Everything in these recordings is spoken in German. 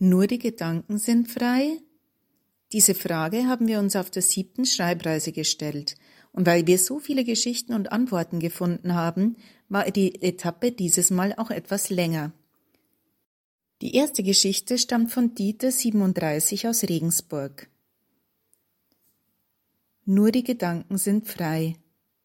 Nur die Gedanken sind frei? Diese Frage haben wir uns auf der 7. Schreibreise gestellt. Und weil wir so viele Geschichten und Antworten gefunden haben, war die Etappe dieses Mal auch etwas länger. Die erste Geschichte stammt von Dieter, 37, aus Regensburg. Nur die Gedanken sind frei.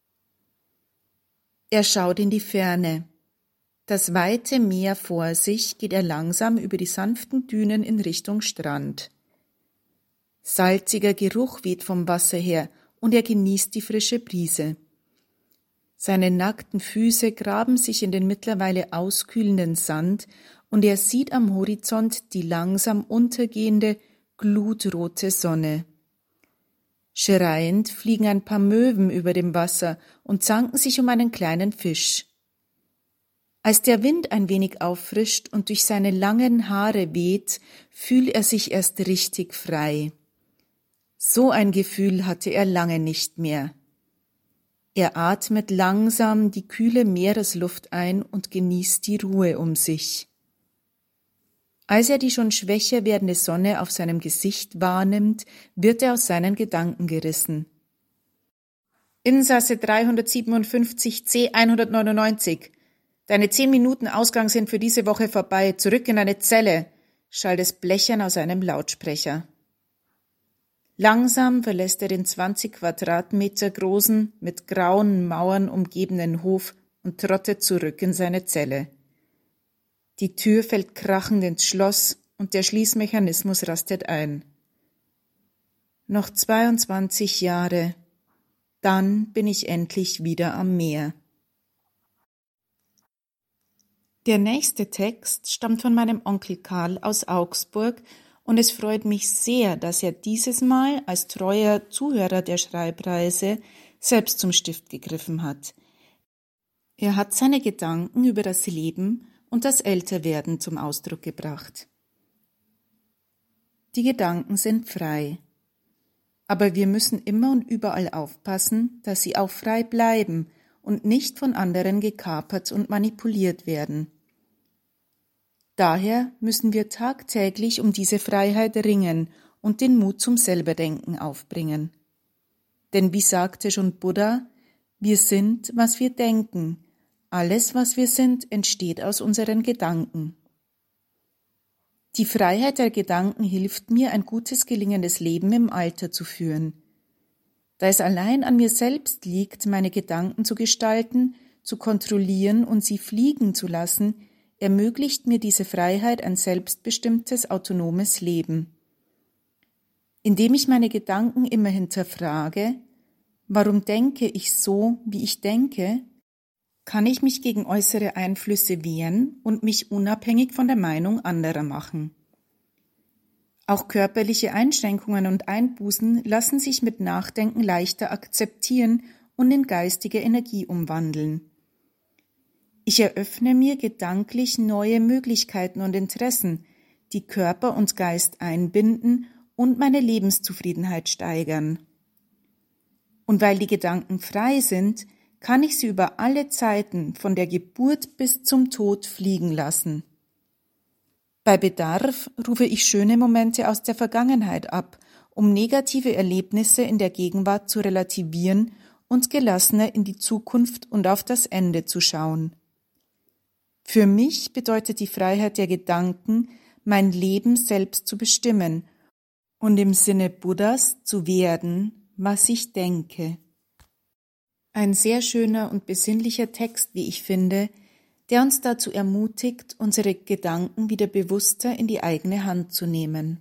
Er schaut in die Ferne. Das weite Meer vor sich geht er langsam über die sanften Dünen in Richtung Strand. Salziger Geruch weht vom Wasser her und er genießt die frische Brise. Seine nackten Füße graben sich in den mittlerweile auskühlenden Sand und er sieht am Horizont die langsam untergehende, glutrote Sonne. Schreiend fliegen ein paar Möwen über dem Wasser und zanken sich um einen kleinen Fisch. Als der Wind ein wenig auffrischt und durch seine langen Haare weht, fühlt er sich erst richtig frei. So ein Gefühl hatte er lange nicht mehr. Er atmet langsam die kühle Meeresluft ein und genießt die Ruhe um sich. Als er die schon schwächer werdende Sonne auf seinem Gesicht wahrnimmt, wird er aus seinen Gedanken gerissen. Insasse 357 C 199. Deine 10 Minuten Ausgang sind für diese Woche vorbei. Zurück in deine Zelle, schallt es blechern aus einem Lautsprecher. Langsam verlässt er den 20 Quadratmeter großen, mit grauen Mauern umgebenen Hof und trottet zurück in seine Zelle. Die Tür fällt krachend ins Schloss und der Schließmechanismus rastet ein. Noch 22 Jahre, dann bin ich endlich wieder am Meer. Der nächste Text stammt von meinem Onkel Karl aus Augsburg und es freut mich sehr, dass er dieses Mal als treuer Zuhörer der Schreibreise selbst zum Stift gegriffen hat. Er hat seine Gedanken über das Leben und das Älterwerden zum Ausdruck gebracht. Die Gedanken sind frei, aber wir müssen immer und überall aufpassen, dass sie auch frei bleiben und nicht von anderen gekapert und manipuliert werden. Daher müssen wir tagtäglich um diese Freiheit ringen und den Mut zum Selberdenken aufbringen. Denn wie sagte schon Buddha, wir sind, was wir denken. Alles, was wir sind, entsteht aus unseren Gedanken. Die Freiheit der Gedanken hilft mir, ein gutes, gelingendes Leben im Alter zu führen. Da es allein an mir selbst liegt, meine Gedanken zu gestalten, zu kontrollieren und sie fliegen zu lassen, ermöglicht mir diese Freiheit ein selbstbestimmtes, autonomes Leben. Indem ich meine Gedanken immer hinterfrage, warum denke ich so, wie ich denke, kann ich mich gegen äußere Einflüsse wehren und mich unabhängig von der Meinung anderer machen. Auch körperliche Einschränkungen und Einbußen lassen sich mit Nachdenken leichter akzeptieren und in geistige Energie umwandeln. Ich eröffne mir gedanklich neue Möglichkeiten und Interessen, die Körper und Geist einbinden und meine Lebenszufriedenheit steigern. Und weil die Gedanken frei sind, kann ich sie über alle Zeiten von der Geburt bis zum Tod fliegen lassen. Bei Bedarf rufe ich schöne Momente aus der Vergangenheit ab, um negative Erlebnisse in der Gegenwart zu relativieren und gelassener in die Zukunft und auf das Ende zu schauen. Für mich bedeutet die Freiheit der Gedanken, mein Leben selbst zu bestimmen und im Sinne Buddhas zu werden, was ich denke. Ein sehr schöner und besinnlicher Text, wie ich finde, der uns dazu ermutigt, unsere Gedanken wieder bewusster in die eigene Hand zu nehmen.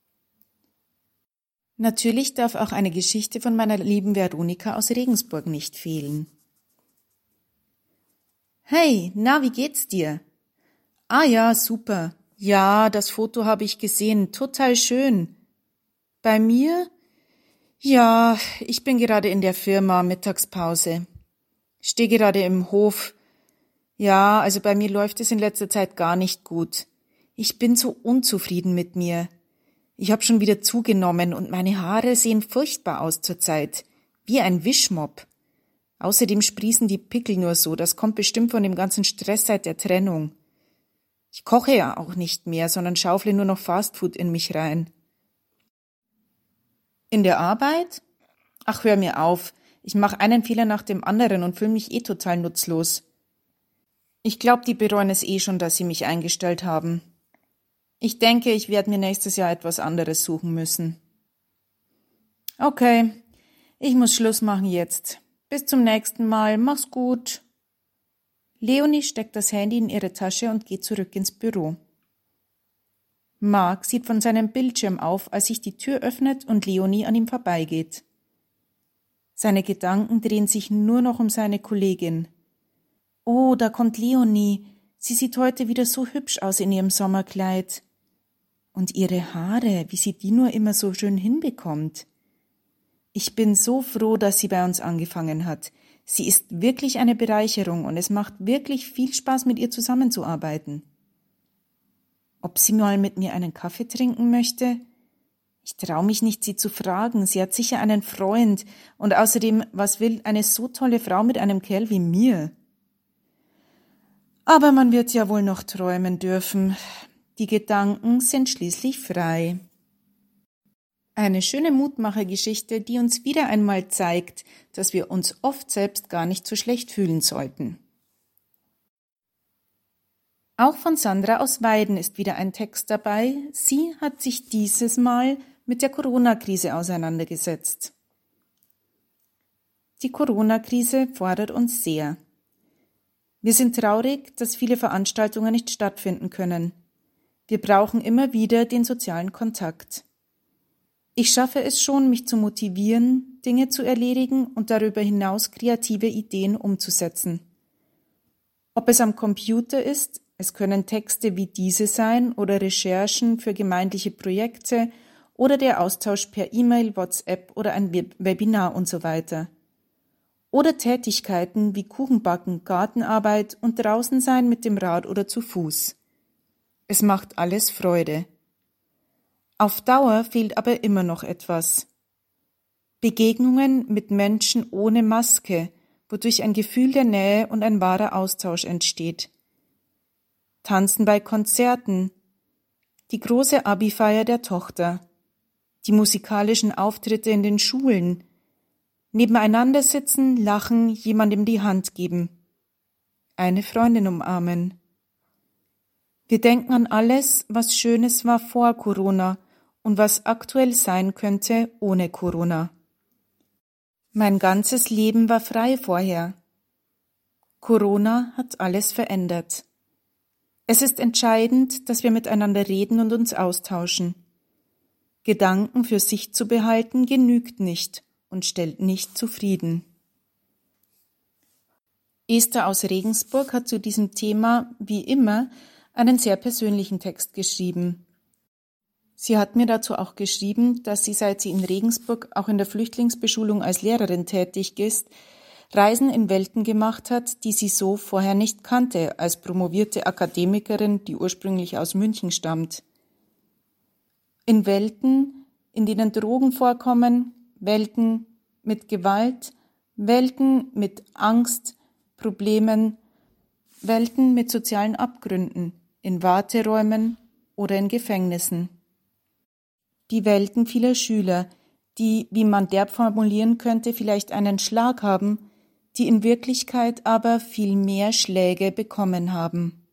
Natürlich darf auch eine Geschichte von meiner lieben Veronika aus Regensburg nicht fehlen. Hey, na, wie geht's dir? Ah ja, super. Ja, das Foto habe ich gesehen, total schön. Bei mir? Ja, ich bin gerade in der Firma, Mittagspause. Stehe gerade im Hof. Ja, also bei mir läuft es in letzter Zeit gar nicht gut. Ich bin so unzufrieden mit mir. Ich habe schon wieder zugenommen und meine Haare sehen furchtbar aus zurzeit, wie ein Wischmopp. Außerdem sprießen die Pickel nur so, das kommt bestimmt von dem ganzen Stress seit der Trennung. Ich koche ja auch nicht mehr, sondern schaufle nur noch Fastfood in mich rein. In der Arbeit? Ach, hör mir auf. Ich mache einen Fehler nach dem anderen und fühle mich total nutzlos. Ich glaube, die bereuen es schon, dass sie mich eingestellt haben. Ich denke, ich werde mir nächstes Jahr etwas anderes suchen müssen. Okay, ich muss Schluss machen jetzt. Bis zum nächsten Mal. Mach's gut. Leonie steckt das Handy in ihre Tasche und geht zurück ins Büro. Mark sieht von seinem Bildschirm auf, als sich die Tür öffnet und Leonie an ihm vorbeigeht. Seine Gedanken drehen sich nur noch um seine Kollegin. Oh, da kommt Leonie. Sie sieht heute wieder so hübsch aus in ihrem Sommerkleid. Und ihre Haare, wie sie die nur immer so schön hinbekommt. Ich bin so froh, dass sie bei uns angefangen hat. Sie ist wirklich eine Bereicherung und es macht wirklich viel Spaß, mit ihr zusammenzuarbeiten. Ob sie mal mit mir einen Kaffee trinken möchte? Ich traue mich nicht, sie zu fragen. Sie hat sicher einen Freund. Und außerdem, was will eine so tolle Frau mit einem Kerl wie mir? Aber man wird ja wohl noch träumen dürfen. Die Gedanken sind schließlich frei. Eine schöne Mutmachergeschichte, die uns wieder einmal zeigt, dass wir uns oft selbst gar nicht so schlecht fühlen sollten. Auch von Sandra aus Weiden ist wieder ein Text dabei. Sie hat sich dieses Mal mit der Corona-Krise auseinandergesetzt. Die Corona-Krise fordert uns sehr. Wir sind traurig, dass viele Veranstaltungen nicht stattfinden können. Wir brauchen immer wieder den sozialen Kontakt. Ich schaffe es schon, mich zu motivieren, Dinge zu erledigen und darüber hinaus kreative Ideen umzusetzen. Ob es am Computer ist, es können Texte wie diese sein oder Recherchen für gemeindliche Projekte oder der Austausch per E-Mail, WhatsApp oder ein Webinar und so weiter. Oder Tätigkeiten wie Kuchenbacken, Gartenarbeit und draußen sein mit dem Rad oder zu Fuß. Es macht alles Freude. Auf Dauer fehlt aber immer noch etwas. Begegnungen mit Menschen ohne Maske, wodurch ein Gefühl der Nähe und ein wahrer Austausch entsteht. Tanzen bei Konzerten, die große Abi-Feier der Tochter, die musikalischen Auftritte in den Schulen, nebeneinander sitzen, lachen, jemandem die Hand geben, eine Freundin umarmen. Wir denken an alles, was Schönes war vor Corona und was aktuell sein könnte ohne Corona. Mein ganzes Leben war frei vorher. Corona hat alles verändert. Es ist entscheidend, dass wir miteinander reden und uns austauschen. Gedanken für sich zu behalten genügt nicht und stellt nicht zufrieden. Esther aus Regensburg hat zu diesem Thema, wie immer, einen sehr persönlichen Text geschrieben. Sie hat mir dazu auch geschrieben, dass sie, seit sie in Regensburg auch in der Flüchtlingsbeschulung als Lehrerin tätig ist, Reisen in Welten gemacht hat, die sie so vorher nicht kannte, als promovierte Akademikerin, die ursprünglich aus München stammt. In Welten, in denen Drogen vorkommen, Welten mit Gewalt, Welten mit Angst, Problemen, Welten mit sozialen Abgründen, in Warteräumen oder in Gefängnissen. Die Welten vieler Schüler, die, wie man derb formulieren könnte, vielleicht einen Schlag haben, die in Wirklichkeit aber viel mehr Schläge bekommen haben.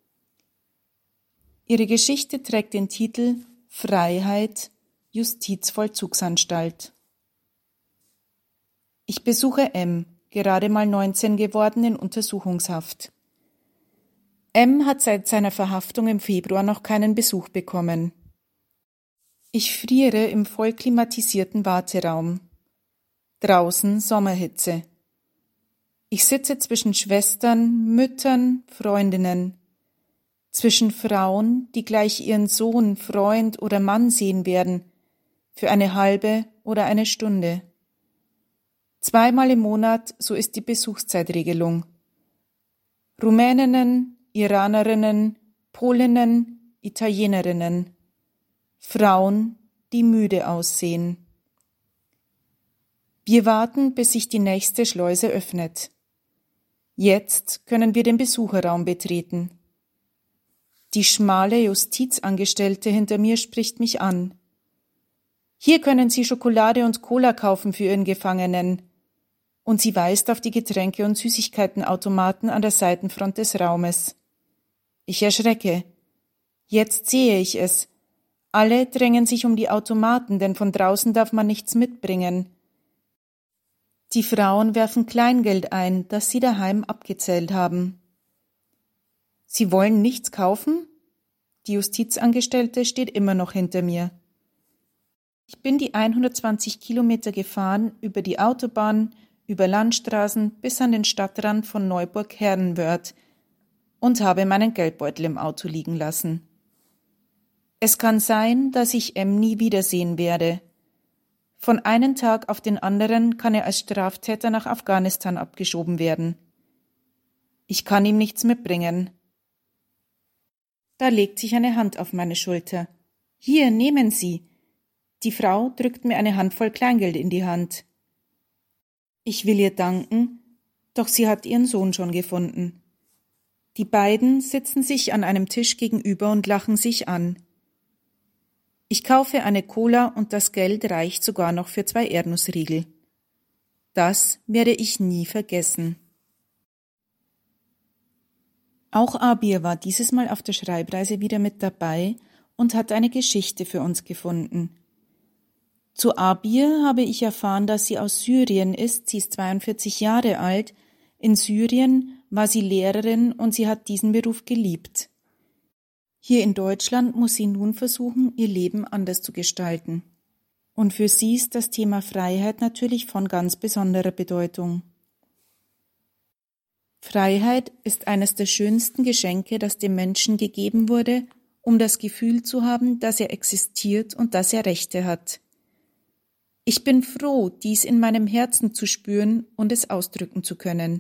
Ihre Geschichte trägt den Titel Freiheit, Justizvollzugsanstalt. Ich besuche M., gerade mal 19 geworden, in Untersuchungshaft. M. hat seit seiner Verhaftung im Februar noch keinen Besuch bekommen. Ich friere im voll klimatisierten Warteraum. Draußen Sommerhitze. Ich sitze zwischen Schwestern, Müttern, Freundinnen, zwischen Frauen, die gleich ihren Sohn, Freund oder Mann sehen werden, für eine halbe oder eine Stunde. 2-mal im Monat, so ist die Besuchszeitregelung. Rumäninnen, Iranerinnen, Polinnen, Italienerinnen. Frauen, die müde aussehen. Wir warten, bis sich die nächste Schleuse öffnet. Jetzt können wir den Besucherraum betreten. Die schmale Justizangestellte hinter mir spricht mich an. Hier können Sie Schokolade und Cola kaufen für Ihren Gefangenen. Und sie weist auf die Getränke- und Süßigkeitenautomaten an der Seitenfront des Raumes. Ich erschrecke. Jetzt sehe ich es. Alle drängen sich um die Automaten, denn von draußen darf man nichts mitbringen. Die Frauen werfen Kleingeld ein, das sie daheim abgezählt haben. Sie wollen nichts kaufen? Die Justizangestellte steht immer noch hinter mir. Ich bin die 120 Kilometer gefahren über die Autobahn, über Landstraßen bis an den Stadtrand von Neuburg-Herrenwörth und habe meinen Geldbeutel im Auto liegen lassen. Es kann sein, dass ich nie wiedersehen werde. Von einem Tag auf den anderen kann er als Straftäter nach Afghanistan abgeschoben werden. Ich kann ihm nichts mitbringen. Da legt sich eine Hand auf meine Schulter. Hier, nehmen Sie. Die Frau drückt mir eine Handvoll Kleingeld in die Hand. Ich will ihr danken, doch sie hat ihren Sohn schon gefunden. Die beiden sitzen sich an einem Tisch gegenüber und lachen sich an. Ich kaufe eine Cola und das Geld reicht sogar noch für 2 Erdnussriegel. Das werde ich nie vergessen. Auch Abir war dieses Mal auf der Schreibreise wieder mit dabei und hat eine Geschichte für uns gefunden. Zu Abir habe ich erfahren, dass sie aus Syrien ist. Sie ist 42 Jahre alt. In Syrien war sie Lehrerin und sie hat diesen Beruf geliebt. Hier in Deutschland muss sie nun versuchen, ihr Leben anders zu gestalten. Und für sie ist das Thema Freiheit natürlich von ganz besonderer Bedeutung. Freiheit ist eines der schönsten Geschenke, das dem Menschen gegeben wurde, um das Gefühl zu haben, dass er existiert und dass er Rechte hat. Ich bin froh, dies in meinem Herzen zu spüren und es ausdrücken zu können.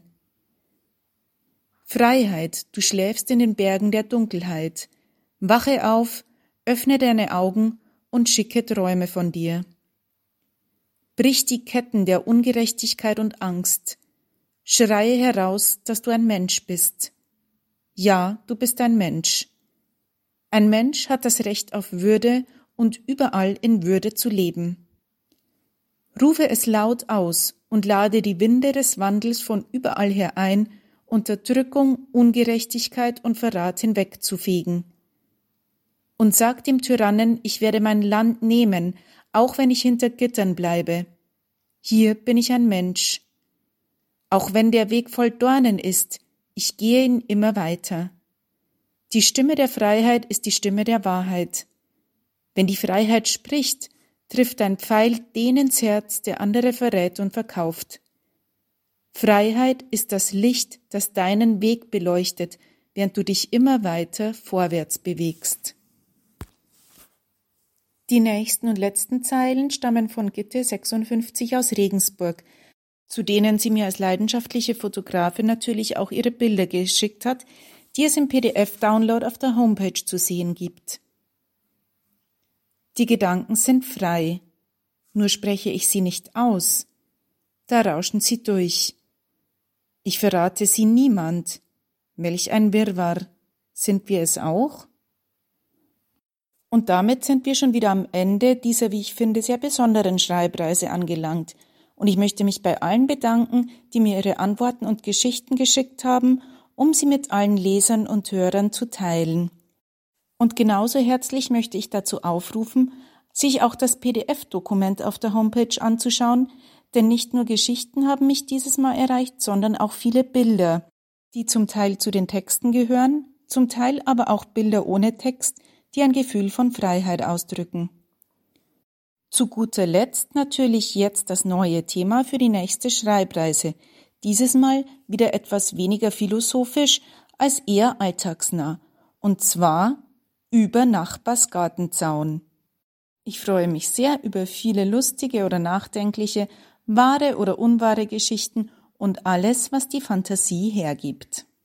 Freiheit, du schläfst in den Bergen der Dunkelheit. Wache auf, öffne deine Augen und schicke Träume von dir. Brich die Ketten der Ungerechtigkeit und Angst. Schreie heraus, dass du ein Mensch bist. Ja, du bist ein Mensch. Ein Mensch hat das Recht auf Würde und überall in Würde zu leben. Rufe es laut aus und lade die Winde des Wandels von überall her ein, Unterdrückung, Ungerechtigkeit und Verrat hinwegzufegen. Und sag dem Tyrannen, ich werde mein Land nehmen, auch wenn ich hinter Gittern bleibe. Hier bin ich ein Mensch. Auch wenn der Weg voll Dornen ist, ich gehe ihn immer weiter. Die Stimme der Freiheit ist die Stimme der Wahrheit. Wenn die Freiheit spricht, trifft ein Pfeil den ins Herz, der andere verrät und verkauft. Freiheit ist das Licht, das deinen Weg beleuchtet, während du dich immer weiter vorwärts bewegst. Die nächsten und letzten Zeilen stammen von Gitte 56 aus Regensburg, zu denen sie mir als leidenschaftliche Fotografin natürlich auch ihre Bilder geschickt hat, die es im PDF-Download auf der Homepage zu sehen gibt. Die Gedanken sind frei, nur spreche ich sie nicht aus. Da rauschen sie durch. Ich verrate sie niemand. Welch ein Wirrwarr. Sind wir es auch? Und damit sind wir schon wieder am Ende dieser, wie ich finde, sehr besonderen Schreibreise angelangt. Und ich möchte mich bei allen bedanken, die mir ihre Antworten und Geschichten geschickt haben, um sie mit allen Lesern und Hörern zu teilen. Und genauso herzlich möchte ich dazu aufrufen, sich auch das PDF-Dokument auf der Homepage anzuschauen, denn nicht nur Geschichten haben mich dieses Mal erreicht, sondern auch viele Bilder, die zum Teil zu den Texten gehören, zum Teil aber auch Bilder ohne Text, die ein Gefühl von Freiheit ausdrücken. Zu guter Letzt natürlich jetzt das neue Thema für die nächste Schreibreise, dieses Mal wieder etwas weniger philosophisch als eher alltagsnah, und zwar über Nachbars Gartenzaun. Ich freue mich sehr über viele lustige oder nachdenkliche, wahre oder unwahre Geschichten und alles, was die Fantasie hergibt.